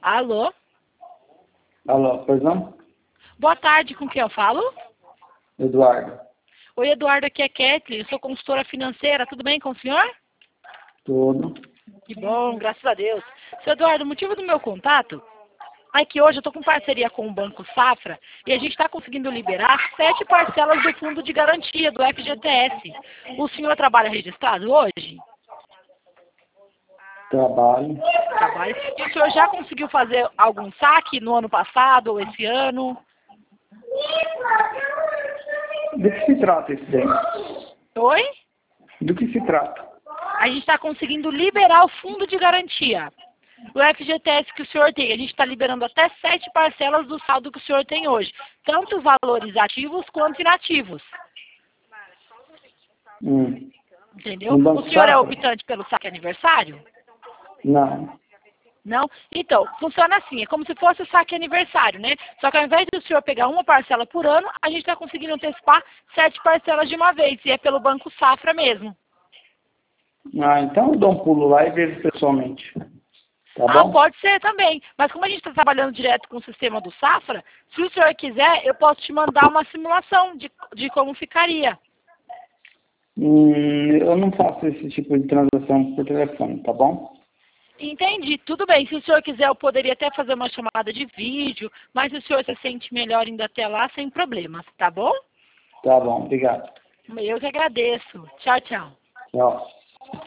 Alô? Alô, pois não? Boa tarde, com quem eu falo? Eduardo. Oi, Eduardo, aqui é Kathleen, eu sou consultora financeira, tudo bem com o senhor? Tudo. Que bom, graças a Deus. Seu Eduardo, o motivo do meu contato é que hoje eu estou com parceria com o Banco Safra e a gente está conseguindo liberar 7 parcelas do Fundo de Garantia, do FGTS. O senhor trabalha registrado hoje? Trabalho. Trabalha. E o senhor já conseguiu fazer algum saque no ano passado ou esse ano? Do que se trata esse daí? Oi? Do que se trata? A gente está conseguindo liberar o Fundo de Garantia. O FGTS que o senhor tem, a gente está liberando até 7 parcelas do saldo que o senhor tem hoje. Tanto valores ativos quanto inativos. Entendeu? No Banco O senhor é Safra? optante pelo saque aniversário? Não. Não? Então, funciona assim, é como se fosse o saque aniversário, né? Só que ao invés do senhor pegar uma parcela por ano, a gente está conseguindo antecipar 7 parcelas de uma vez, e é pelo Banco Safra mesmo. Ah, então eu dou um pulo lá e vejo pessoalmente. Tá Ah, bom? pode ser também. Mas como a gente está trabalhando direto com o sistema do Safra, se o senhor quiser, eu posso te mandar uma simulação de como ficaria. Eu não faço esse tipo de transação por telefone, tá bom? Entendi, tudo bem. Se o senhor quiser, eu poderia até fazer uma chamada de vídeo, mas se o senhor se sente melhor indo até lá, sem problemas, tá bom? Tá bom, obrigado. Eu que agradeço. Tchau, tchau. Tchau.